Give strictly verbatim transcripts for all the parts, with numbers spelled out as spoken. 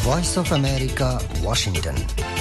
Voice of America, Washington.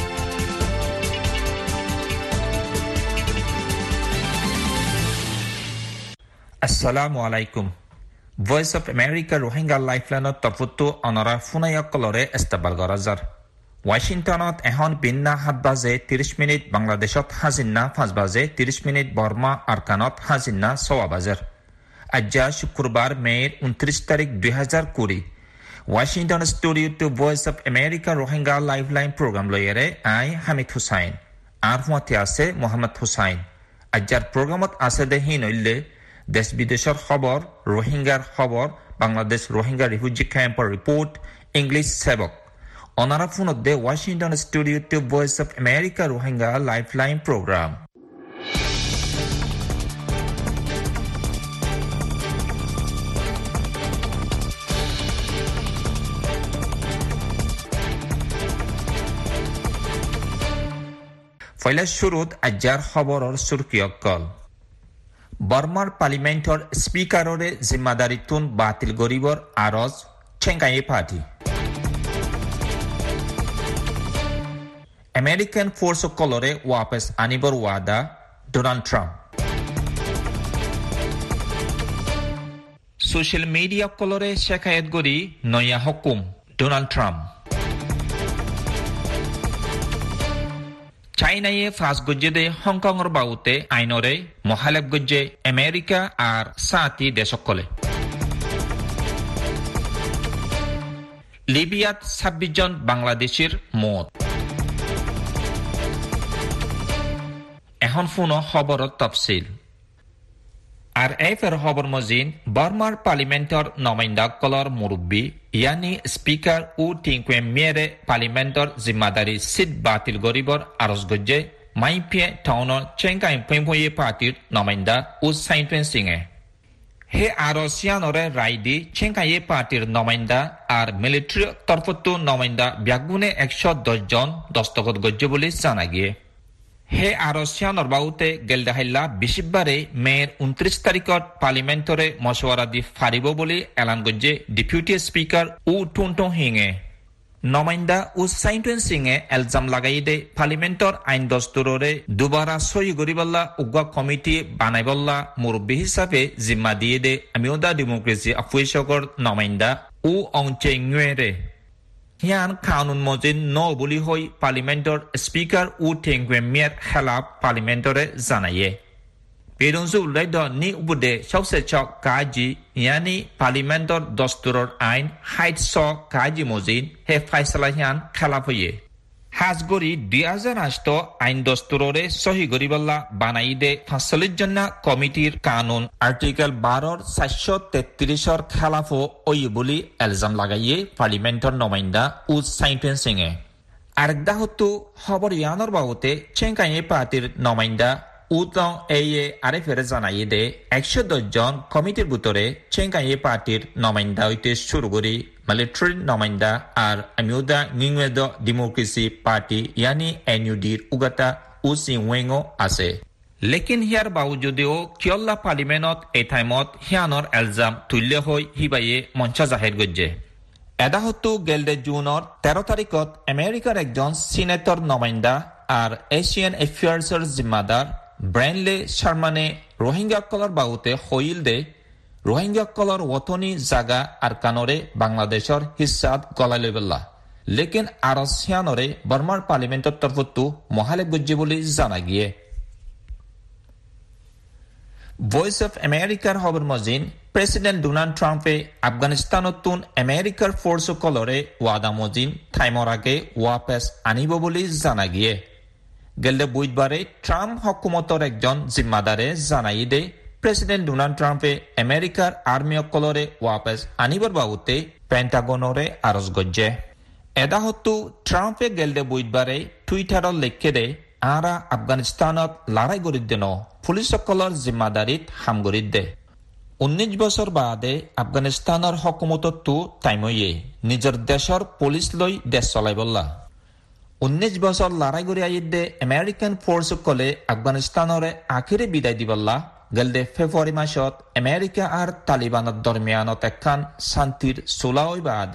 Assalamu alaikum. Voice of America Rohingya Lifeline তরফতো অনরা ফুনাইয়কলরে ইস্তাকবাল গরাজার। ওয়াশিংটনত এখন বিন্না সাত বাজে ত্ৰিশ মিনিট, বাংলাদেশত হাজিন্না পাঁচ বাজে ত্ৰিশ মিনিট, বর্মা আরকানত হাজিন্না ছয় বাজার। আজ্জা শুক্রবার মের উনত্রিশ তারিখ দুই হাজার কুড়ি। ওয়াশিংটন স্টুডিও টু Voice of America Rohingya lifeline programme লইয়ারে আই হামিদ হুসাইন আর হুয়াতে আছে মোহাম্মদ হুসাইন। আজ্জার প্রোগ্রামত আছে দে হিনইলে দেশ বিদেশের খবর, রোহিঙ্গার খবর, বাংলাদেশ রোহিঙ্গা রিফিউজি ক্যাম্পের রিপোর্ট, ইংলিশ সেবক। অনারা ফোনত দে ওয়াশিংটন স্টুডিও টু Voice of America Rohingya lifeline programme. ফয়লা শুরুত আজ্জার খবরের সুরকিয়কল। বর্মার পার্লিমেন্টর স্পিকাররে জিম্মাদারিতুন বাতিল গরিবর আরজ চেঙ্গায়ে পার্টি। আমেরিকান ফোর্স কলরে ওয়াপস আনিবর ওয়াদা ডোনাল্ড ট্রাম্প। সোশ্যাল মিডিয়া কলরে শেখায়ত গরি নয়া হুকুম ডোনাল্ড ট্রাম্প। চাইনায়ে ফাঁস গজ্জে দে হংকংর বাউতে আইনরে মহালেব গজ্জে আমেরিকা আর সাতি দেশকলে। লিবিয়াত ছাব্বিশ জন বাংলাদেশের মত। এখন ফোন খবরত তফসিল। আর এফের খবর মজিন বর্মার পার্লিমেন্টর নমাইন্দা কলর মুরব্বী ইয়ানি স্পিকার ও টিংকুয়ে মেরে পার্লিমেন্টর জিম্মাদারি সিট বাতিল গরিবর আরজ গজ্জে মাইপিয়ে টাউনৰ চেংকাই পেম্পয়ে পার্টির নমাইন্দা ও সাইন্টুয়েন সিংয়ে। হে আরসিয়ানরে রায় দি চেংকাইয়ে পার্টির নমাইন্দা আর মিলিটারি তরফতো নমাইন্দা ব্যাগুনে একশো দশ জন দস্তখত গজ্জে বলে জানা গিয়ে। হে আরসিয়ানর বাউতে গেলদাহাইল্লা বিশিববারে মেয়ের উনত্রিশ তারিখত পার্লিমেন্টরে মশওয়ারা দি ফারিব বলে এলান গজ্জে ডেপুটি স্পিকার ও টুনটং হিঙে। নমাইন্দা ও সাইন্টুয়েন সিংয়ে এলজাম লাগাই দে পার্লিমেন্টর আইন দস্তরে দুবারা সই গরিবাল্লা উগা কমিটি বানাইবল্লা মুরব্বী হিসাবে জিম্মা দিয়ে দে আমিওদা ডেমোক্রেসি আফুইশকর নমাইন্দা ও অংচে ঙুয়েরে। হিয়ান কানুন মজিন ন বলি হই পার্লিমেন্টর স্পিকার ও টেংকুয়ে মেয়ের খেলাফ পার্লিমেন্টরে জানাইয়ে। বেরঞ্জু উল্লাইদ নি উপদে সবসে চক কাজি ইয়ানি পার্লিমেন্টর দস্তরর আইন হাইট স কাজি মজিন হে ফাইসলা হিয়ান খেলাফ হইয়ে। হাজগরি দুই হাজার আষ্ট আইন দস্তরে সহি গরিবাল্লা বানাই দে পাঁচচল্লিশ জনা কমিটির কানুন আর্টিকেল বারোর চারশো তেত্রিশর খেলাফো ওই বলি এলজাম লাগাইয়ে পার্লিমেন্টর নমাইন্দা ও সাইন্টুয়েন সিংয়ে। আরেকদা হতো খবর ইয়ানোর বাবুতে চেঙ্কাইয়ে পার্টির নমাইন্দা উতং এয়ে আরে ফেরে জানাইয়ে দে একশো দশ জন কমিটির ভিতরে চেঙ্কাইয়ে পার্টির নমাইন্দা হইতে শুরু করি মিলিটারি নমাইন্দা আর আমিউদা নিংওয়েদ ডেমোক্রেসি পার্টি ইয়ানি এনইউডির উগাতা উসি ওয়েঙ্গো আছে। লেকিন হিয়ার বাউজুদেও কিয়ল্লা পার্লিমেন্টত এই টাইমত হিয়ানর এলজাম তুল্য হই হিবাইয়ে মঞ্চা জাহির গজ্জে। এদা হতো গেলদে জুনৰ তেরো তারিখত আমেরিকার একজন সিনেটর নমাইন্দা আর এশিয়ান এফেয়ার্সের জিম্মাদার ব্রেনলে শারমানে রোহিঙ্গা কলর বাউতে হইল দে রোহিঙ্গা কলর ওতনি জাগা আর কানরে বাংলাদেশের হিসাত গলাই লইবল্লা। লেকিন আরসিয়ানরে বর্মার পার্লিমেন্টর তরফতো মহালে গজ্জে বলে জানা গিয়ে। ভয়েস অফ আমেরিকার খবর মজিন প্রেসিডেন্ট ডোনাল্ড ট্রাম্পে আফগানিস্তানতুন আমেরিকার ফোর্স কলরে ওয়াদা মজিন টাইমর আগে ওয়াপস আনিব বলে জানা গিয়ে। গেলদে বুধবারে ট্রাম্প হকুমতর একজন জিম্মাদারে জানাই দে প্রেসিডেন্ট ডোনাল্ড ট্রাম্পে আমেরিকার আর্মি কলরে ওয়াপস আনিবর বাবুতে পেন্টাগনরে আরজ গজ্জে। এদা হতো ট্রাম্পে গেলদে বুধবারে টুইটারত লেখে দে আরা আফগানিস্তানত লড়াই গরিদ দেন পুলিশ সকলের জিম্মাদারিত হাম গরিদ দে। উনিশ বছর বাদে আফগানিস্তানের হকুমততো টাইময়ে নিজের দেশের পুলিশ লই দেশ চলাই বললা। উনিশ বছর লড়াই গড়ি আইত দে আমেরিকান ফোর্স কলে আফগানিস্তানরে আখিরে বিদায় দিবল্লা। গেলদে ফেব্রুয়ারি মাসত আমেরিকা আর তালিবানের দরমিয়ানত একখান শান্তির সোলাওই বাদে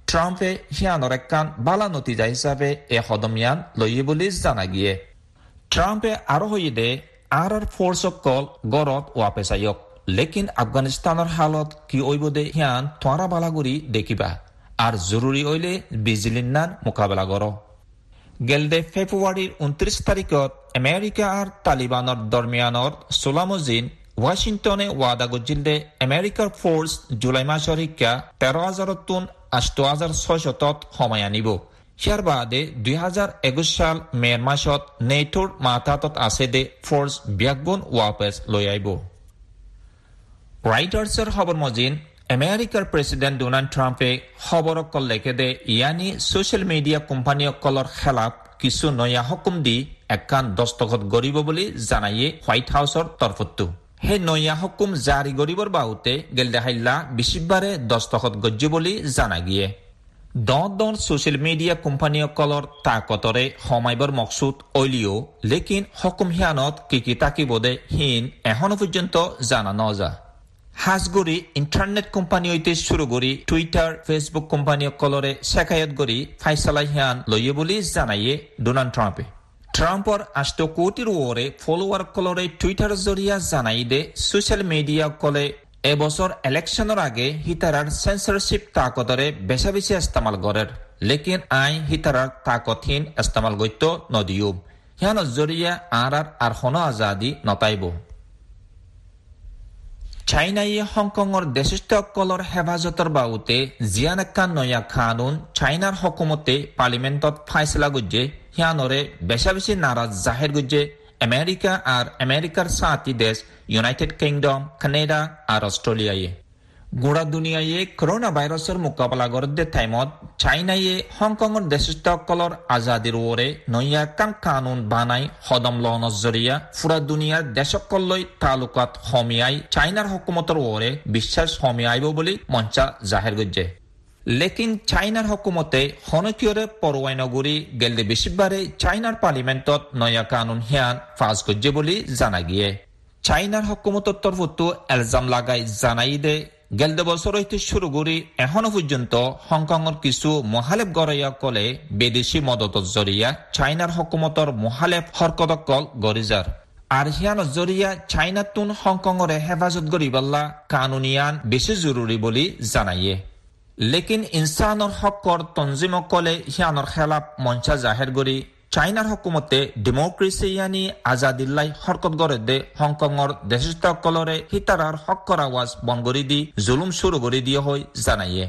ট্রাম্পে হিয়ানোর একখান বালা নতিজা হিসাবে এ হদমিয়ান লইয়ে বলে জানা গিয়ে ট্রাম্পে আরো হইয়ে দে আর আর ফোর্স কল গরত ওয়াপেসায়ক লেকিন আফগানিস্তানের হালত কি ওইব দে হিয়ান তোয়ারা বালাগুড়ি দেখিবা আর জরুরি হইলে বিজিলিন্নার মোকাবেলা কর গেলদে ফেব্রুয়ারির উনত্রিশ তারিখত আমেরিকা আর তালিবানের দরমিয়ানর সোলামজিন ওয়াশিংটনে ওয়াদা গজিলদে আমেরিকার ফোর্স জুলাই মাসের শিক্ষা তেরো হাজার তুন আষ্ট হাজার ছয়শত সময় আনিব ইয়ার বাদে দুই হাজার একুশ সাল মের মাসত নেটোর মাথাতত আছে দে ফোর্স ব্যাকবোন ওয়াপেস লই আইব রাইটার্সের খবর মজিন আমেরিকার প্রেসিডেন্ট ডোনাল্ড ট্রাম্পে খবর অকল লেখে দে ইয়ানি সোশ্যাল মিডিয়া কোম্পানি অকলর খেলাফ কিছু নয়া হুকুম দি একখান দস্তখত গরিব বলে জানাইয়ে হোয়াইট হাউসর তরফত্তু হে নয়া হুকুম জারি গরিবর বাহুতে গেলদে হাইল্লা বিশিবারে দস্তখত গজ্য বলে জানা গিয়ে দন দন সোশ্যাল মিডিয়া কোম্পানি অকলর তাকতরে সমাইবর মকসুদ অইলিও লেকিন হুকুম হিয়ানত কিকি তাকিবদে হিন এখনো পর্যন্ত জানা নজা হাজগুড়ি ইন্টারনেট কোম্পানি হইতে শুরু করি টুইটার ফেসবুক কোম্পানি কলরে শেখায়ত করি ফাইসালা হিয়ান লইয়ে বলে জানাইয়ে ডোনাল্ড ট্রাম্পে ট্রাম্পর আষ্ট কোটির ওরে ফলোয়ার কলরে টুইটার জরিয়া জানাই দে সোশ্যাল মিডিয়া কলে এবছর ইলেকশনের আগে হিতারার সেন্সরশিপ তাকতরে বেশা বেশি ইস্তেমাল করের লেকিন আই হিতারার তাকতহীন ইস্তেমাল গইত নদিও হিয়ান জরিয়া আর আর আর হন আজাদি নতাইব চাইনাইয়ে হংকংর দেশস্থকলর হেফাজতর বাউতে জিয়ান একখান নয়া কানুন চাইনার হকুমতে পার্লিমেন্টত ফাইসলা গুজে হিয়ানরে বেশা বেশি নারাজ জাহের গুজে আমেরিকা আর আমেরিকার সাথী দেশ ইউনাইটেড কিংডম কানাডা আর অস্ট্রেলিয়ায় গোড়া দুনিয়ায় করোনা ভাইরাসের মোকাবেলা করতে টাইমত চাইনাইয়ে হংকংর দেশস্থকলর আজাদির ওরে নয়া কান কানুন বানাই হদম লওয়ানোর জরিয়া পুরা দুনিয়ার দেশকলই তালুকাত হমিয়াই চাইনার হুকুমতর ওরে বিশ্বাস হমিয়াইব বলে মঞ্চা জাহের গজ্জে লেকিন চাইনার হুকুমতে হনকিয়রে পরোয়াই নগরী গেলদে বেশিবারে চাইনার পার্লিমেন্টত নয়া কানুন হিয়ান ফাঁস গজ্জে বলে জানা গিয়ে চাইনার হুকুমতর তরফতো এলজাম লাগাই জানাই দে গেলদে বছর হইতে শুরু করি এখনো পর্যন্ত হংকংর কিছু মহালেফ গড়াইয়া কলে বিদেশি মদত জরিয়া চাইনার হকুমতর মহালেফ হরকতকল গরিজার আর হিয়ান জরিয়া চাইনাতুন হংকংরে হেফাজত গরিবাল্লা কানুনিয়ান বেশি জরুরি বলে জানাইয়ে লেকিন ইনসানর হকর তঞ্জিম কলে হিয়ানর খেলাফ মঞ্চা জাহের গরি চাইনার হকুমতে ডেমোক্রেসি ইয়ানি আজাদিল্লাই হরকত গড়ে দে হংকংর দেশস্থকলরে হিতারার হক্কর আওয়াজ বনগরি দি জুলুম শুরু করে দিয়ে হয় জানাইয়ে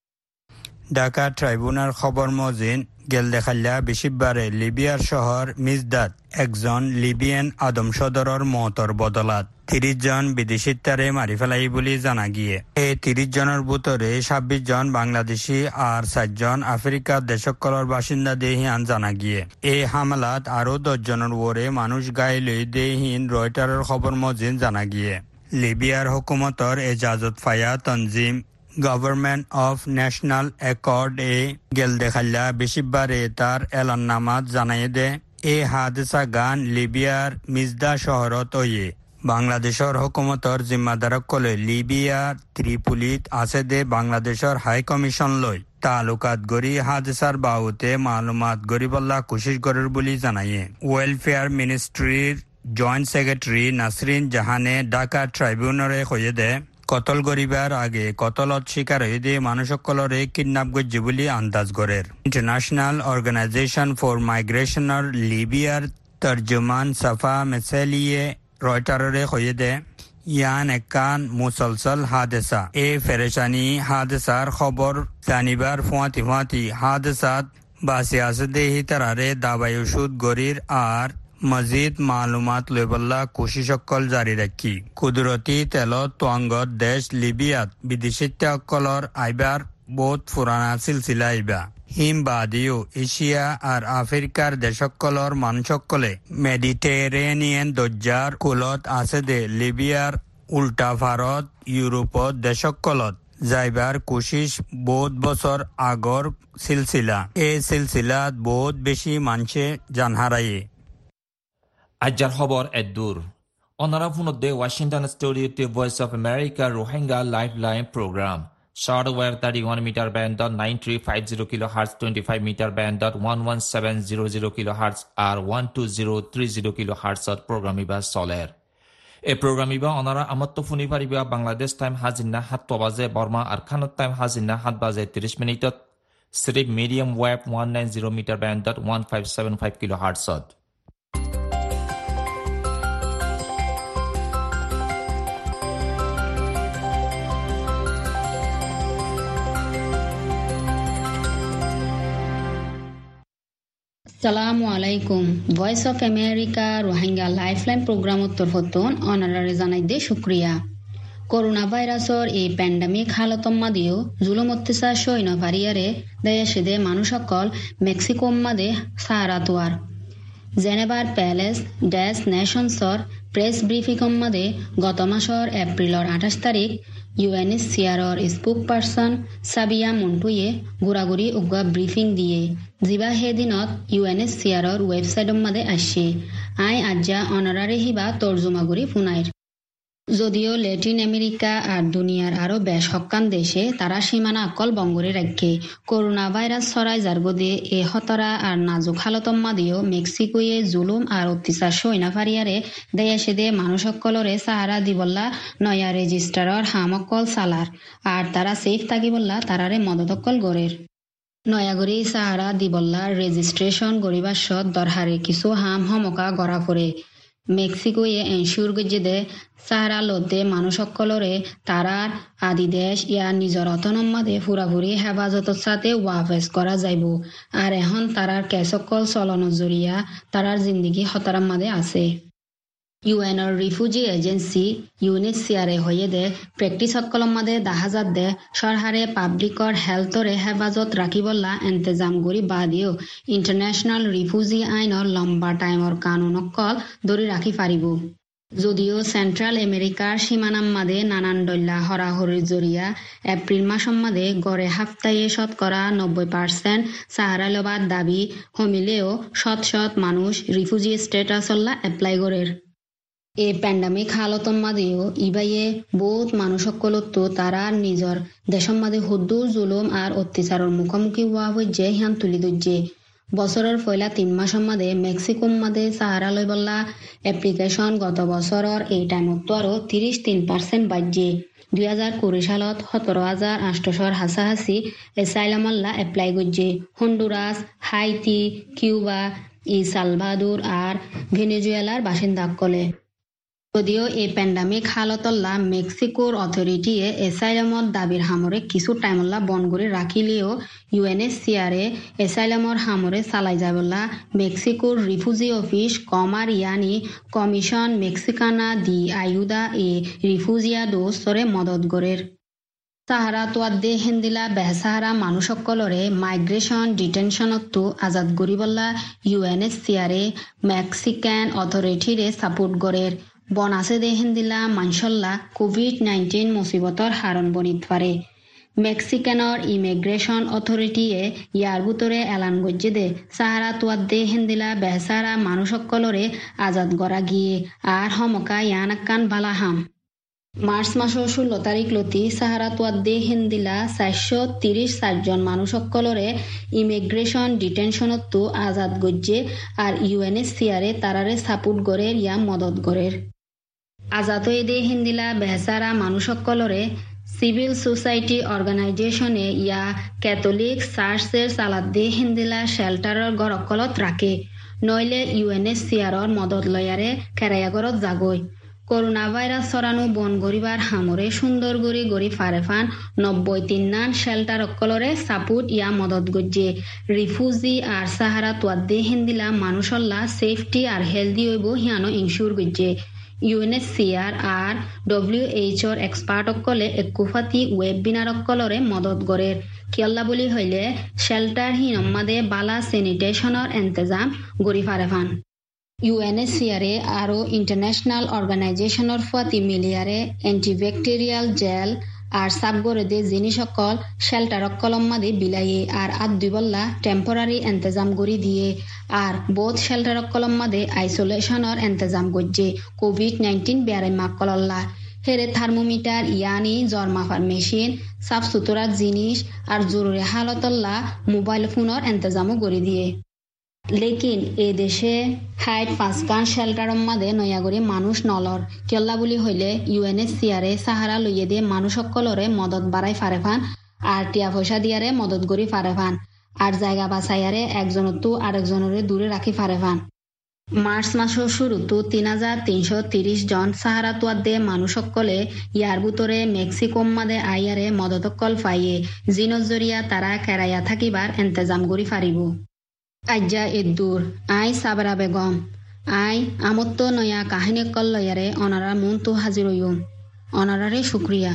ঢাকা ট্রাইব্যুনাল খবর মজিন গেল দেখাল্লা বেশিবারে লিবিয়ার শহর মিজদাত একজন লিবিয়ান আদম সদরর মতর বদলাত তিরিশ জন বিদেশির তারে মারি ফেলাই বলে জানা গিয়ে এই তিরিশ জনের ভিতরে ছাব্বিশ জন বাংলাদেশি আর চারজন আফ্রিকার দেশকলর বাসিন্দা দেহিয়ান জানা গিয়ে এই হামলাত আরো দশ জনের ওরে মানুষ গায়ে লই দেহীন রয়টারের খবর মজিন জানা গিয়ে লিবিয়ার হুকুমতর এজাজত ফায়া তনজিম গভর্নমেন্ট অফ ন্যাশনাল অ্যাকর্ড এ গেল দেখাল্লা বেশিবারে তার এলাননামাত জানাই দে এ হাদসা গান লিবিয়ার মিজদা শহরত ওয়ে বাংলাদেশের হুকুমতর জিম্মাদারক কলে লিবিয়ার ত্রিপুলিত আছে দে বাংলাদেশের হাই কমিশন লই তালুকাত গড়ি হাদসার বাহুতে মালুমাত গরিবল্লা কোশিশ করার বলে জানাইয়ে ওয়েলফেয়ার মিনিস্ট্রির জয়েন্ট সেক্রেটারি নাসরিন জাহানে ঢাকা ট্রাইব্যুনালে কয়ে দে কতল গরিবার আগে কতলত শিকার হয়ে দিয়ে মানুষকলরে কিডন্যাপ গজ্জে বলে আন্দাজ গড়ের ইন্টারন্যাশনাল অর্গানাইজেশন ফর মাইগ্রেশনের লিবিয়ার তর্জমান সাফা মেসেলিয়ে রয়টারে কয়ে দে ইয়ান একান মুসলসল হাদেসা এ ফেরেশানি হাদেসার খবর জানিবার ফুয়াতি ফুয়াতি হাদেসাত বা সিয়াসতে হিতারারে দাবাই ওষুধ গরির আর মজিদ মালুমাত লইবল্লা কোশিশকল জারি রাখি কুদরতি তেলত তোয়াঙ্গত দেশ লিবিয়াত বিদেশিত্যাকলর আইবার বহুত পুরানা সিলসিলা আইবা হিম বাদিও এশিয়া আর আফ্রিকার দেশকলর মানুষকলে মেডিটেরেনিয়ান দজ্জার কুলত আছে দে লিবিয়ার উল্টা ভারত ইউরোপত দেশকলত যাইবার কোশিশ বহুত বছর আগর সিলসিলা এই সিলসিলাত বহুত বেশি মানুষে জান হারায়ে আজ্জার খবর এদুর অনারা ফোনতে ওয়াশিংটন স্টুডিওতে Voice of America Rohingya lifeline programme Shortwave thirty-one meter band dot nine three five zero kilohertz, twenty-five meter band dot one one seven zero zero kilohertz আর one two zero three zero kilohertz programmiba solar. এই programmiba onara amatto funi pariba Bangladesh time hazinna সাতটা বাজে Burma আর Khanot time hazinna সাত বাজে ত্রিশ মিনিটত Strip medium wave one ninety meter band dot one five seven five kilohertz. Assalamu alaikum. Voice of America Rohingya Lifeline program uttor hotton honorary janaide shukriya. Corona virusor এই pandemic হালতম মাদিও জুলুম অত্যাচার সইন ভারিয়ারে দেশে মানুষসকল মেক্সিকো মাদে সাহারা তোয়ার জেনেভার প্যালেস ড্যাশ নেশনসর প্রেস ব্রিফিং মাদে গত মাসর এপ্রিলর আঠাশ তারিখ ইউএনএইচসিআরর স্পোক পার্সন সাবিয়া মন্টুয়ে গুড়াগুড়ি উগা ব্রিফিং দিয়ে জিবা হেদিনত ইউএনএইচসিআরর ওয়েবসাইটৰ মাদে আসছে আই আজ্জা অনারারি হিবা তর্জমাগুড়ি ফুনাইর যদিও ল্যাটিন আমেরিকা আর দুনিয়ার আরো বেশ হক্কান দেশে তারা সীমানা অকল বঙ্গরে রাখে করোনা ভাইরাস ছড়াই যারগদে এ হতরা আর নাজুক হালতম মাদিও মেক্সিকোয়ে জুলুম আর অত্যাচার সইনা ফারিয়ারে দেশে দে মানুষসকলরে সাহারা দিবল্লা নয়া রেজিস্টারর হামকল সালার আর তারা সেফ থাকিবল্লা তারারে মদতকল গড়ের নয়াগরি সাহারা দিবল্লা রেজিস্ট্রেশন গরিবার সৎ দরহারে কিছু হাম হমকা গড়া পড়ে মেক্সিকোয়ে এনশিওর গজে দে সাহারা লদ্দে মানুষসকলরে তারার আদি দেশ ইয়া নিজর অতনম্মাদে ফুরাফুরি হেফাজতর সাথে ওয়াফেস করা যাইব আর এখন তারার কেসকল চলনের জরিয়া তারার জিন্দিগি হতারাম মাদে আছে ইউএনর রিফিউজি এজেন্সি ইউএনএইচসিআরে হয়ে দে প্রেক্টিস সকলম মাদে দাহাজাত দে সরহারে পাবলিকর হেলথরে হেফাজত রাখিবল্লা এন্তেজাম গরি বাদিও ইন্টারন্যাশনাল রিফিউজি আইনৰ লম্বা টাইমৰ কানুনকল ধৰি ৰাখি পাৰিব যদিও সেন্ট্রাল আমেরিকার সীমানাম মাদে নানান ডল্লা হরাহরির জরিয়া এপ্রিল মাসম মাদে গড়ে হাফতায়ে শতকরা নব্বই পার্সেন্ট সাহারা লবার দাবি হমিলেও শত শত মানুষ রিফিউজি স্টেটাসল্লা এপ্লাই গড়ের এই প্যান্ডামিক হালতম মাদেও ইবাইয়ে বহুত মানুষসকলতো তারার নিজর দেশম মাদে হুদ্দুর জুলুম আর অত্যাচারের মুখোমুখি হওয়া হইছে হিয়ান তুলি দইছে বছরের পয়লা তিন মাসম মাদে মেক্সিকোম মাদে সাহারা লইবল্লা এপ্লিকেশন গত বছরের এই টাইমতো আরো তিরিশ তিন পার্সেন্ট বাড়ছে দুই হাজার কুড়ি সালত সতেরো হাজার আটশোর হাসাহাসি এসাইলামাল্লা এপ্লাই করছে হন্ডুরাস হাইতি কিউবা ই সালভাদুর আর ভেনেজুয়েলার বাসিন্দাসকলে যদিও এই প্যান্ডামিক হালতল্লা মেক্সিকোর অথরিটিয়ে এসাইলামর দাবির হামরে কিছু টাইমল্লা বন করে রাখিলেও ইউএনএইচসিআরে এসাইলামর হামরে চালাই যাবল্লা মেক্সিকোর রিফিউজি অফিস কমার ইয়ানি কমিশন মেক্সিকানা দি আয়ুদা এ রিফিউজিয়াদোসরে মদত গড়ের সাহারা তোয়াদ্দে হেন্দিলা বেহসাহারা মানুষসকলরে মাইগ্রেশন ডিটেনশনতো আজাদ গরিবল্লা ইউএনএইচসিআরে মেক্সিকান অথরিটিরে সাপোর্ট গড়ের বনাসে দেহেন দিলা মানসল্লা কোভিড নাইন্টিন মুসিবতর হারণ বনিত পারে মেক্সিকানৰ ইমিগ্রেশন অথরিটিয়ে ইয়ার ভিতরে এলান গজ্জে দে সাহারা তোয়াদ্দে হেন্দিলা বেহসাহারা মানুষসকলরে আজাদ গড়া গিয়ে আর হমকা ইয়ানাক্কান বালা হাম মার্চ মাসের ষোলো তারিখ লতি সাহারা তোয়াদ্দে হেন্দিলা চারশো তিরিশ চারজন মানুষসকলরে ইমিগ্রেশন ডিটেনশনতো আজাদ গজ্জে আর ইউএনএইচসিআরে তারারে সাপোর্ট গড়ের ইয়া মদত গড়ের আজাদ হয়ে দে হেন্দিলা বেহসাহারা মানুষসকলরে সিভিল সোসাইটি অর্গানাইজেশনে ইয়া ক্যাথলিক চার্চের চালাত দে হেন্দিলা শেল্টারের গড়কলত রাখে নইলে ইউএনএইচসিআরর মদত লয়ারে খেরাইয়াগরত জাগৈ করোনা ভাইরাস ছড়ানো বন গরিবার হামরে সুন্দর গরি গরি ফারেফান নব্বই তিন নান শেল্টার অকলরে সাপোর্ট ইয়া মদত গজ্জে রিফিউজি আর সাহারা তোয়াদ্দে হেন্দিলা মানুষল্লা সেফটি আর হেলদি হইব হিয়ানো ইনশিওর গজ্জে ইউএনএইচসিআর আর ডব্লিউএইচওর এক্সপার্ট অকলে একুফাতি ওয়েবিনার অকলরে মদত গড়ের কিয়ল্লা বলি হইলে শেল্টার হিনম্মাদে বালা স্যানিটেশনের এন্তেজাম গরি ফারেফান ইউএনএইচসিআরে আরো ইন্টারন্যাশনাল অর্গানাইজেশনের ফাতি মিলিয়ারে অ্যান্টিব্যাকটেরিয়াল জেল আর সাবগরে দে জিনিস সকল শেল্টার কলম্মাদে বিলাইয়ে আর আদ দুইবল্লা টেম্পোরারি এন্তেজাম গড়ি দিয়ে আর বোধ শেল্টার কলম্মাদে আইসোলেশনের এন্তেজাম গজ্জে কোভিড নাইন্টিন বেয়ারে মাক কলল্লা হেরে থার্মোমিটার ইয়ানি জ্বর মাপার মেশিন সাফ সুতরার জিনিস আর জরুরি হালতল্লা মোবাইল ফোনের এন্তজামও করে দিয়ে লেকিন এ দেশে হাইট পাঁচকান শেল্টারর মাদে নয়াগরি মানুষ নলর কেল্লা বুলি হইলে ইউএনএইচসিআরে সাহারা লইয়ে দিয়ে মানুষ সকলরে মদত বাড়াই ফারে ফান আর টিয়া পয়সা দিয়ারে মদত করি ফারে ফান আর জায়গা বাছাইয়ারে একজনতো আরেকজনরে দূরে রাখি ফারে ফান মার্চ মাসের শুরুতো তিন হাজার তিনশো তিরিশ জন সাহারা তোয়াদে মানুষ সকলে ইয়ার ভিতরে মেক্সিকোম মাদে আইয়ারে মদতকল ফাইয়ে জিনর জরিয়া তারা কেরাইয়া থাকিবার এন্তেজাম করি ফারিব আজ্জা এদুর আই সাবরা বেগম আই আমত্ত নয়া কাহিনী কল লয়ারে অনারা মন তো হাজির হইম অনারারে শুক্রিয়া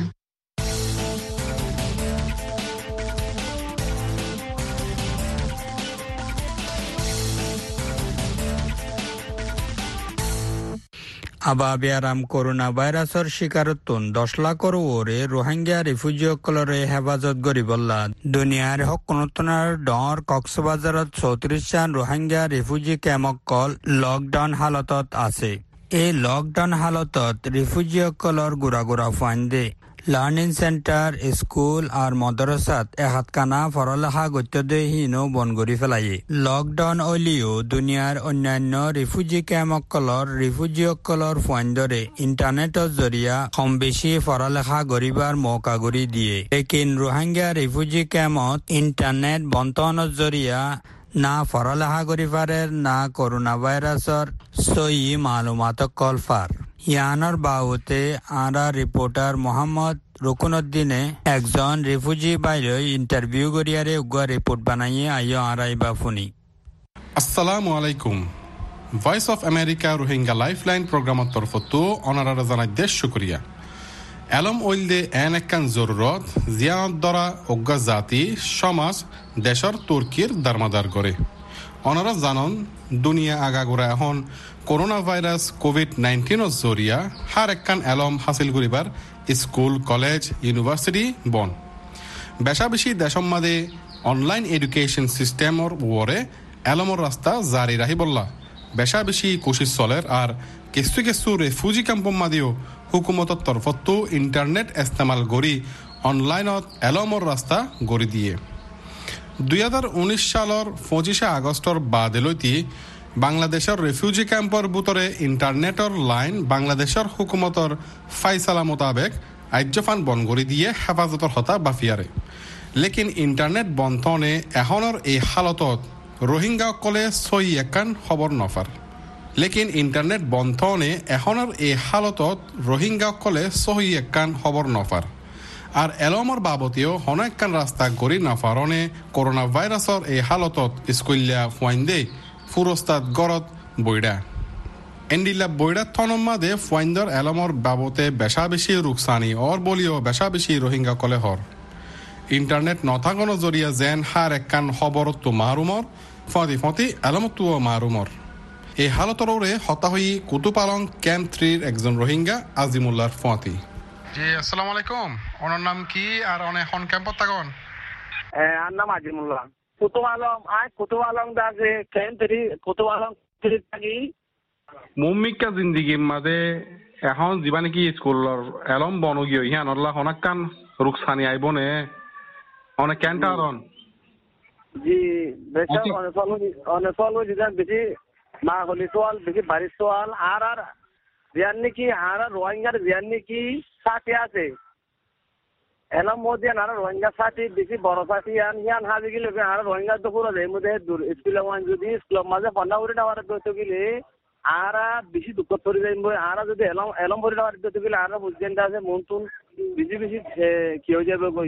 আবাবিয়ারাম করোনা ভাইরাসর শিকারত্বন দশ লাখর ওরে রোহিঙ্গা রিফিউজিসকলরে হেফাজত গরিবল্লা দুনিয়ার হকনতনার ডর কক্সবাজারত চৌত্রিশ জন রোহিঙ্গা রিফিউজি ক্যাম্পকল লকডাউন হালতত আছে এই লকডাউন হালতত রিফিউজিসকলর গুড়া গুড়া ফাইন্দে লার্নিং সেন্টার স্কুল আর মদরসাত এহাতকানা পড়ালেখা গত্যদে হিনো বন গড়ি ফেলাইয়ে লকডাউন অলিও দুনিয়ার অন্যান্য রিফিউজি ক্যাম্পসকলর রিফিউজিসকলর ফাইন্দরে ইন্টারনেটর জরিয়া কম বেশি পড়ালেখা গড়িবার মৌকা গড়ি দিয়ে লেকিন রোহিঙ্গা রিফিউজি ক্যাম্পত ইন্টারনেট বন্টনের জরিয়া না পড়ালেখা করি পারের না করোনা ভাইরাসর সহি মালুমাত কলফার ইয়ানোর বাউতে আরা রিপোর্টার মোহাম্মদ রুকনুদ্দিনে একজন রিফিউজি বাইরে ইন্টারভিউ করিয়ারে উগা রিপোর্ট বানাইয়ে আইয় আরাইবা ফুনি আসসালামু আলাইকুম Voice of America Rohingya lifeline প্রোগ্রামের তরফতো অনারারা জানাই দেশ শুক্রিয়া এলম ওইলদে এন একখান জরুরত জিয়ানত দ্বারা অজ্ঞা জাতি সমাজ দেশর তুর্কির দারমাদার করে অনারা জানন দুনিয়া আগাগোড়া এখন করোনা ভাইরাস কোভিড নাইন্টিনের জরিয়া হার একখান এলম হাসিল করিবার স্কুল কলেজ ইউনিভার্সিটি বন বেশা বেশি দেশম মাদে অনলাইন এডুকেশন সিস্টেমর ওরে এলমর রাস্তা জারি রাহি বললা বেশা বেশি কোশিশ চলের আর কিছু কিছু রেফিউজি ক্যাম্পর মাদিও হুকুমতর তরফতো ইন্টারনেট ইস্তেমাল করি অনলাইনত এলমর রাস্তা গড়ি দিয়ে দুই হাজার উনিশ সালের পঁচিশে আগস্টর বাদেলতি বাংলাদেশের রেফিউজি ক্যাম্পর ভিতরে ইন্টারনেটর লাইন বাংলাদেশের হুকুমতর ফাইসালা মোতাবেক আজ্যফান বন গড়ি দিয়ে হেফাজতর হতা বাফিয়ারে লেকিন ইন্টারনেট বন্ধনে এখনের এই হালতত রোহিঙ্গা কলে সই একান খবর নফার লেকিন ইন্টারনেট বন্ধনে এখনের এই হালতত রোহিঙ্গা কলে সহি একান খবর নফার আর এলমর বাবতেও হন একখান রাস্তা গড়ি নাফারণে করোনা ভাইরাসর এই হালতত স্কুলিয়া ফুয়াইন্দে ফুরস্তাদ গরত বইডা এন্ডিলা বইডা থনম্মাদে ফুয়াইন্দর এলমর বাবতে বেশা বেশি রুকসানি অর বলিও বেশা বেশি রোহিঙ্গা কলে হর ইন্টারনেট নথাকনো জরিয়া যেন হার একখান খবরত মারুমর ফতি ফতি এলমতো মারুমর এই হালতরে হতা হই কুতুপালং ক্যাম্প থ্রির একজন রোহিঙ্গা আজিমুল্লাহর ফতি জি আসসালামু আলাইকুম ওনার নাম কি আর অনে এখন ক্যাম্পত থাকুন আর নাম আজিমুল্লাহ কুতুব আলম আই কুতুব আলম দাসে camp three Kutub Alam three থাকি মুমিকা জিন্দিগি মাঝে এখন যিবা নেকি স্কুলৰ এলম বনগিয় ইহান অল্লা হনাকান রুকসানি আইবনে অনে ক্যান্টারন জি বেশা অনে ফলো অনে ফলো দিদান বেশি মা হলি সোয়াল বেশি বাড়ি সোয়াল আর আর জিয়ান নাকি আর রোহিঙ্গার জিয়ান নাকি সাথে আছে এলম মোদি আর রোহিঙ্গা সাথে বেশি বড় সাথে ইয়ান ইয়ান হাজি গিলে আর রোহিঙ্গা তো পুরো দেয় মধ্যে দূর স্কুলে ওয়ান যদি স্কুল মাঝে ফন্ডা উড়ে দেওয়ার দইতো গিলে আর বেশি দুঃখ করে যাইব আর যদি এলম এলম ভরে দেওয়ার দইতো গিলে আর বুঝছেন আছে মনতুন বেশি বেশি কি হয়ে যাবে কই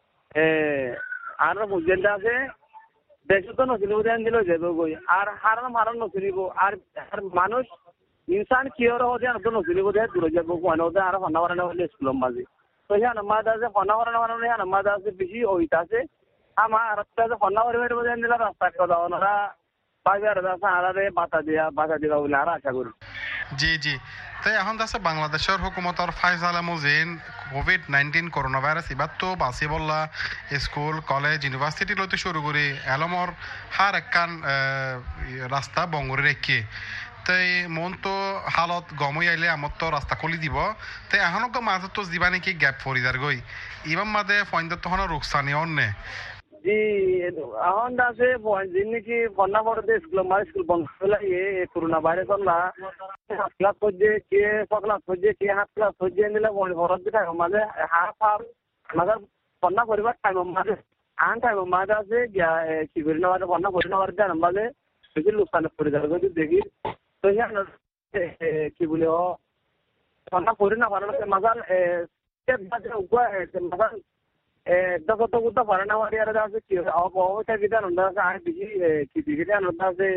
আর বুঝছেন আছে দেশে তো নছিল উদয়ন দিলেও যাবে কই আর হারানো মারান নছিলিব আর মানুষ ইনসান কি ওরা হতে তো নছিলিব দেয় দূরে যাবো কোন ওদের আর ফন্ডা বানানো হলে স্কুল মাঝে তো হ্যাঁ নামাজ আছে ফন্ডা বানানো বানানো হ্যাঁ নামাজ আছে বেশি ওইটা আছে আমার আর ফন্ডা বাড়ি বাড়ি বোঝেন দিলে রাস্তা কথা ওনারা বাতা দিয়া বাতা দিবা বলে আর আশা করি জি জি তাই এখন আছে বাংলাদেশের হুকুমতর ফাইসালা মুজিন কোভিড নাইন্টিন করোনা ভাইরাস এবার তো বাঁচি বললা স্কুল কলেজ ইউনিভার্সিটি লইতে শুরু করি এলমর হার একখান রাস্তা বঙ্গরে রেখে তাই মন তো হালত গমই আইলে আমার তো রাস্তা খুলি দিব তাই এখনও মাঝে তো দিবা নাকি গ্যাপ ফরিদার গই ইমান মাদে ফয়েন্দ তখন রুকসানি অন্যে জি এখন আছে যিনি বন্যা পড়তে স্কুল মার স্কুল বন্ধ হলে এ করোনা ভাইরাস হল্লা সাত ক্লাস পর্যে কে ছ ক্লাস পর্যে কে সাত ক্লাস পর্যে নিলে ঘরত দি থাকে মাঝে হাফ হাফ মাঝে বন্যা পরিবার টাইম মাঝে আন টাইম মাঝে আছে কি করি না বন্যা পরি না জান মাঝে বেশি লোকসান পড়ে যাবে যদি দেখি তো কি বলে ও বন্যা পরি না ভালো মাঝার মাঝার দশ তো উদ্যোগ পারে না আমার ইয়ার আছে কি অবস্থা বিধান আছে আর বেশি কি বিধান আছে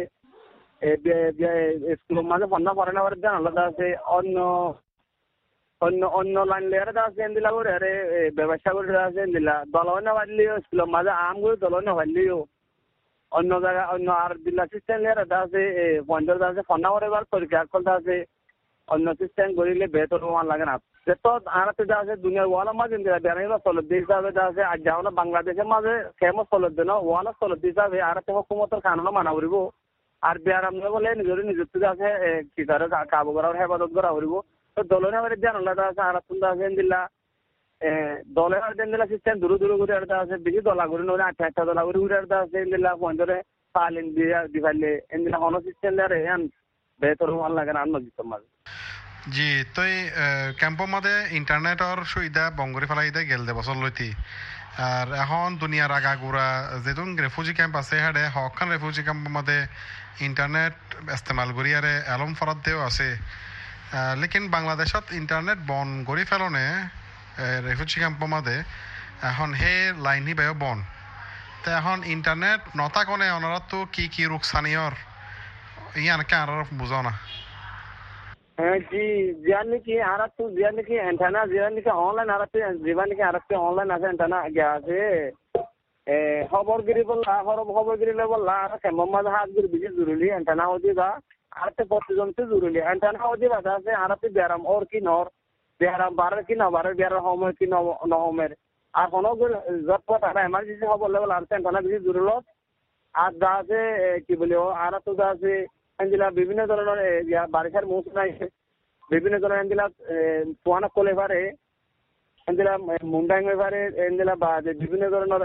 স্কুল মাঝে বন্যা পারে না বিধান আলাদা আছে অন্য অন্য অন্য লাইন লেয়ারে আছে এন্দিলা করে আরে ব্যবসা করে আছে এন্দিলা দলও না পারলিও স্কুল মাঝে আম করে দলও না পারলিও অন্য জায়গা অন্য আর দিল্লা সিস্টেম লেয়ারে আছে পঞ্চাশ আছে ফন্না করে বার পরীক্ষা করতে আছে অন্য সিস্টেম করিলে বেতন হওয়ার লাগে না তো আরাতে যা আছে দুনিয়ার ওয়ালা মাঝে বেড়াইবা চলত দিয়ে হিসাবে যা আছে আর যাও না বাংলাদেশের মাঝে ফেমাস চলত দেন ওয়ালা চলত হিসাবে আরাতে হুকুমতের কানুন মানা করিব আর বেয়ারাম বলে নিজের নিজস্ব আছে কি তার কাবু করার হেফাজত করা করিব তো দলের আবার জানালা আছে আরাতুন আছে দিল্লা দলের আর দিল্লা সিস্টেম দূর দূর করে আর আছে বেশি দলা করে নয় আটটা আটটা দলা করে ঘুরে আর আছে দিল্লা পঞ্চরে পালিন দিয়ে দিবাইলে এদিলা হন সিস্টেম দেয় এন বেতর হওয়ার লাগে না নজির মাঝে জি তই ক্যাম্পৰ মাদে ইন্টারনেটৰ সুবিধা বংগরি ফেলাই দে গেল দে বছর লইতি আর এখন দুনিয়ার আগা গুড়া যেতুন রেফিউজি ক্যাম্প আছে হাড়ে হকান রেফিউজি ক্যাম্পৰ মাদে ইন্টারনেট ইস্তেমাল করি আরে এলম ফরাত দেও আছে লেকিন বাংলাদেশত ইন্টারনেট বন কৰি ফেলনে রেফিউজি ক্যাম্পৰ মাদে এখন হে লাইন হি বেও বন তে এখন ইন্টারনেট নতাকনে অনারত তো কি কি রুকসানিয়র ইয়ান কে আর বুঝাও না জি জিয়ানি কি আরাতু জিয়ানি কি এন্টানা জিয়ানি কি অনলাইন আরাতু জিবানি কি আরাতু অনলাইন আছে এন্টানা গিয়াছে এ খবরগিরি বললা খবরগিরি লে বললা আর কেমন হাত গিরি বেশি জরুরি এন্টানা হদি বা আরাতে প্রতিজনতে জরুরি এন্টানা হদি বা আছে আরাতে বেরাম ওর কি নর বেরাম বারে কি না বারে বেরাম হোমের কি ন হোমের আর কোনো জটপট আর এমার্জেন্সি খবর লেভেল আর এন্টানা বেশি জরুরি আর যা আছে কি বলি আরাতু যা আছে এন্দিলা বিভিন্ন ধরনের বারিশার মৌসুম আছে বিভিন্ন ধরনের এন্দিলা পোয়ানা কোলে পারে এন্দিলা মুন্ডাং পারে এন্দিলা বা বিভিন্ন ধরনের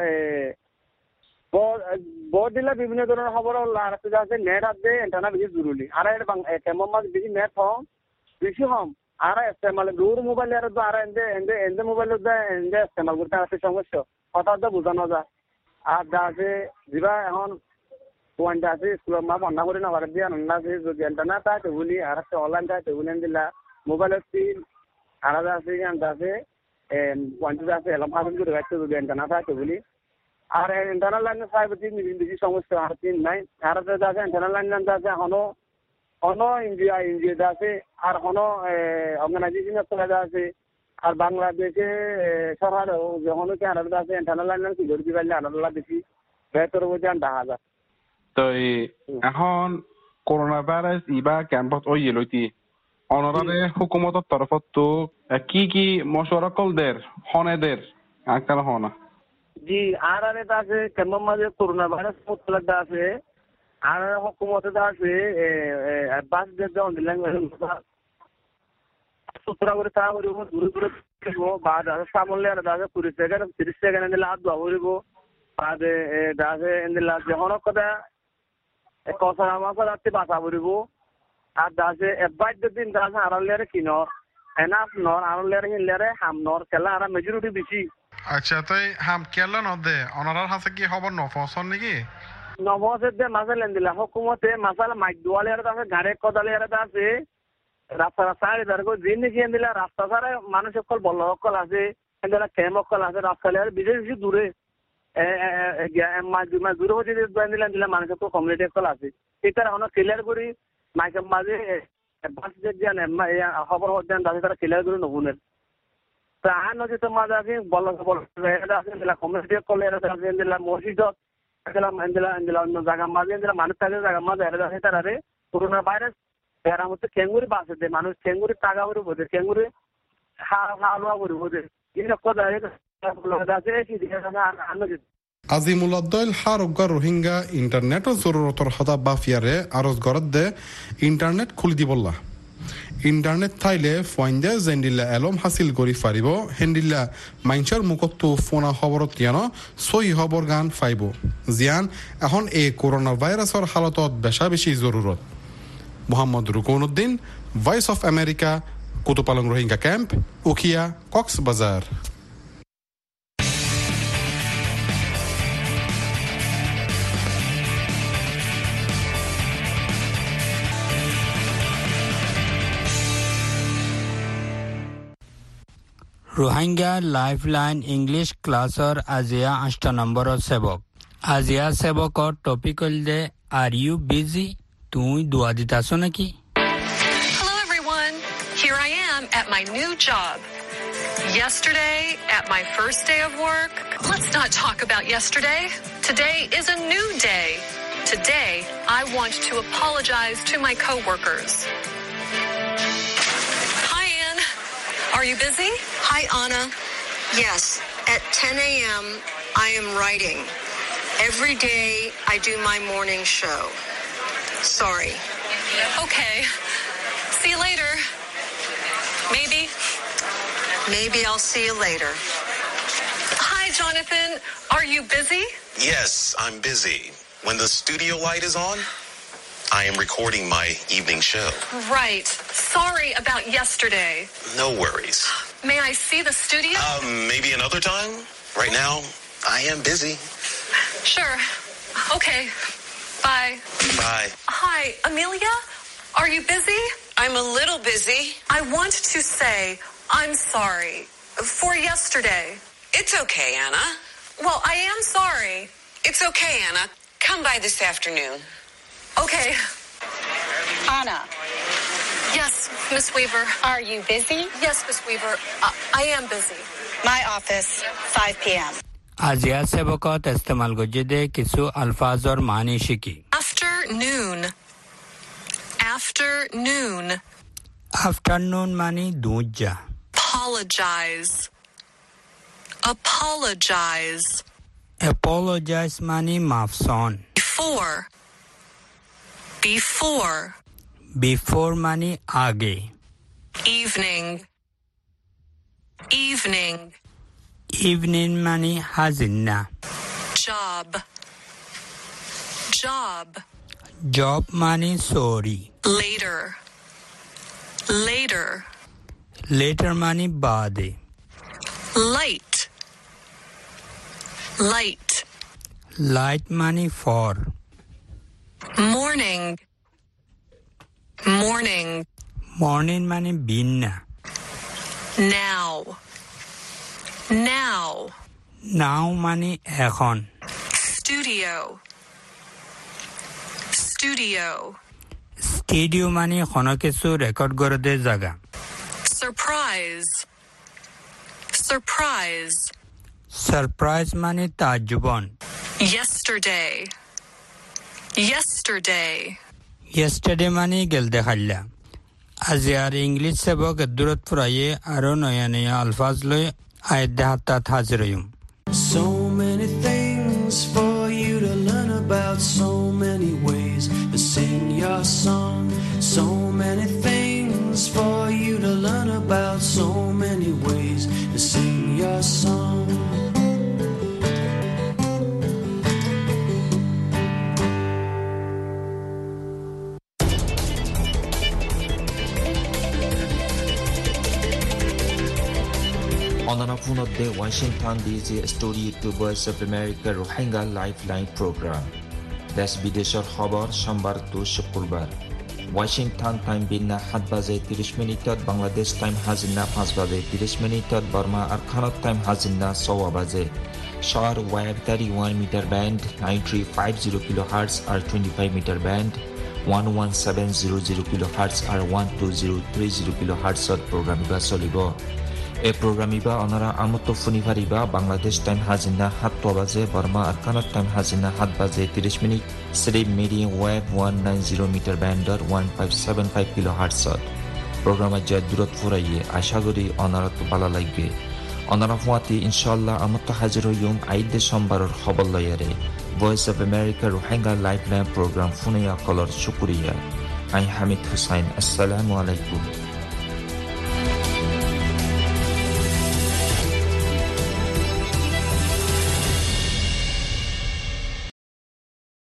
বহুত দিলা বিভিন্ন ধরনের খবর আর আছে নেট আছে এন্টানা বেশি জরুরি আর কেমন মাছ বেশি নেট হম বেশি হম আর ইস্তেমাল দূর মোবাইল আর আর এন্দে এন্দে এন্দে মোবাইল এন্দে ইস্তেমাল করতে আছে সমস্যা হঠাৎ বোঝানো যায় আর যা আছে যা এখন ওয়ানটা আছে স্কুলের মা বন্ধা করে না ভারত দিয়ে আনন্দ আছে যদি এন্টানা তা তেগুলি আর একটা অনলাইন তা তেগুলি দিলা মোবাইল আছে আলাদা আছে আনটা আছে ওয়ানটা আছে এলাম ফাঁসন করে রাখছে যদি এন্টানা তা তেগুলি আর এন্টানা লাইন সাইবতি বেশি সমস্যা আর তিন নাই আর আছে এন্টানা লাইন আছে এখনো এখনো ইন্ডিয়া ইন্ডিয়া আছে আর এখনো অর্গানাইজেশন আছে আর বাংলাদেশে সরকার যখন কি আলাদা আছে এন্টানা লাইন কি করে দিবাইলে আলাদা বেশি বেহতর বোঝে দেখা যায় তো এখন করোনা ভাইরাস ইবা ক্যাম্পত ওই লইতি অনরারে হুকুমতের তরফত তো কি কি মশওয়ারা কলদের হনেদের আকাল হনা জি আর আরে আছে কেমন মাঝে করোনা ভাইরাস মুতলাক আছে আর হুকুমতে আছে বাস দে দাও দিলেন সুতরা করে তা করিব দূরে দূরে থাকবো বা সামলে আর দাদা কুড়ি সেকেন্ড তিরিশ সেকেন্ড দিলে হাত ধোয়া করিব বাদে দাসে দিলা যখন কথা কথা আমার রাত্রে বাসা করিব আর দাসে এবার দিন দাসে আড়ালিয়ারে কিনর এনাফ নর আড়ালিয়ারে হিনলিয়ারে হাম নর খেলা আর মেজরিটি বেশি আচ্ছা তাই হাম কেলা নদে অনারার হাসে কি খবর নফসন নাকি নফসের দে মাসা লেন দিলা হুকুমতে মাসাল মাইক দুয়ালিয়ারে আছে গাড়ি কদালিয়ারে আছে রাস্তা রাস্তা এদারগো দিন দেখি দিলা রাস্তা সারা মানুষ সকল বল্ল সকল আছে এদিলা ক্যাম্প সকল আছে রাস্তা লিয়ারে বিশেষ বেশি দূরে দূরে হচ্ছে দিলাম দিলাম মানুষের তো কমিউনিটি সকল আছে এটা এখন ক্লিয়ার করি মাইকের মাঝে বাস যে খবর হচ্ছে তারা ক্লিয়ার করে নবুনের তো আর নদী তো মাঝে আছে বল আছে দিলা কমিউনিটি সকল আছে দিলা মসজিদত দিলাম দিলা দিলা অন্য জায়গার মাঝে দিলা মানুষ থাকে জায়গার মাঝে এরা আছে তারা করোনা ভাইরাস এরা হচ্ছে খেঙ্গুরি বাস দে মানুষ খেঙ্গুরি টাকা করে বোঝে খেঙ্গুরি খাওয়া খাওয়া করে বোঝে এই কথা আছে আজিমুল্লাদ্দইল হারুগার রোহিঙ্গা ইন্টারনেটর জরুরতর হদা বাফিয়ারে আরজ গরদ দে ইন্টারনেট খুলি দিবল্লা ইন্টারনেট থাইলে ফয়েন্দে জেন্ডিল্লা এলম হাসিল করি ফারিব হেন্ডিল্লা মাইনচার মুকত্তু ফোনা খবরত ইয়ানো সই খবর গান ফাইব জিয়ান এখন এই করোনা ভাইরাসর হালতত বেশা বেশি জরুরত Mohammad Rukonuddin Voice of America Kutupalong Rohingya camp Ukhia Cox's Bazar Rohingya lifeline English ক্লাসর আজিয়া আষ্টা নম্বৰৰ সেবক আজিয়া সেবকৰ টপিক হল দে আর ইউ বিজি তুই দুয়া দিতাছ নাকি Hello everyone, here I am at my new job. Yesterday, at my first day of work, let's not talk about yesterday. Today is a new day. Today, I want to apologize to my coworkers. Hi Anne, are you busy? Hi, Anna. Yes, at ten a.m. I am writing. Every day I do my morning show. Sorry. Okay. See you later. Maybe. Maybe I'll see you later. Hi, Jonathan. Are you busy? Yes, I'm busy. When the studio light is on, I am recording my evening show. Right. Sorry about yesterday. No worries. May I see the studio? Um, maybe another time. Right now, I am busy. Sure. Okay. Bye. Bye. Hi, Amelia. Are you busy? I'm a little busy. I want to say I'm sorry for yesterday. It's okay, Anna. Well, I am sorry. It's okay, Anna. Come by this afternoon. Okay. Anna. Yes, Miss Weaver. Are you busy? Yes, Miss Weaver. Uh, I am busy. My office, five p.m. আজিয়া সেবকত ইস্তেমাল গজে কিছু আলফাজর মানি শিকি Afternoon. Afternoon. Afternoon মানে দুজা Apologize. Apologize. Apologize মানে মাফসন Before. Before. Before মানে আগে Evening. Evening. Evening মানে হাজিনা Job. Job. Job মানে sorry Later. Later. Letter মানে বাদে Light. Light. লাইট মানে ফর Morning. Morning. মর্নিং মানে বিন্না Now. Now. নাও মানে এখন Studio. Studio. স্টুডিও মানে কোনো কিছু রেকর্ড করে দে জায়গা Surprise. Surprise. সারপ্রাইজ মানে তাজ্জুবন Yesterday. Yesterday. ইয়েস্টারডে মানে গেল দেখাইলা আজি আর ইংলিশ সেবক দূরত ফুরাইয়ে আরো নয়া নয়া আলফাজ লই আয়াত হাত্তাত হাজির হইম So many things for you to learn about, so many ways to sing your song. So many things for you to learn about, so many ways to sing your song. অনানাপুনদ্দে ওয়াশিংটন ডিসি স্টোরি টু Voice of America Rohingya lifeline programme দেশ বিদেশের খবর সোমবার two শুক্রবার Washington time বিন্না সাত বাজে ত্রিশ মিনিটত বাংলাদেশ টাইম হাজিনা পাঁচ বাজে ত্রিশ মিনিটত বর্মা আর খানত টাইম হাজিনা ছয় বাজে শহর ওয়ার thirty one metre band nine three five zero kilohertz আর twenty five metre band one one seven zero zero kilohertz আর one two zero three zero কিলো হার্টসত প্রোগ্রাম ইবা চলিব এই প্রোগ্রাম ইবা অনারা আমত ফুনিভারিবা বাংলাদেশ টাইম হাজিনা সাত বাজে বর্মা আর কানাত টাইম হাজিনা সাত বাজে ত্রিশ মিনিট শ্রী medium wave one nine zero metre ব্যান্ডর ওয়ান ফাইভ সেভেন ফাইভ কিলো হার্টসত প্রোগ্রামের যে দূরত ফুরাইয়ে আশা করি অনারত ভালো লাগবে অনারাফুয়াতি ইনশাআল্লাহ আমত হাজির হইম আইদে সোমবারের খবর লয়ারে Voice of America Rohingya lifeline programme ফুনিয়া কলর শুকরিয়া আই হামিদ হুসাইন আসসালামু আলাইকুম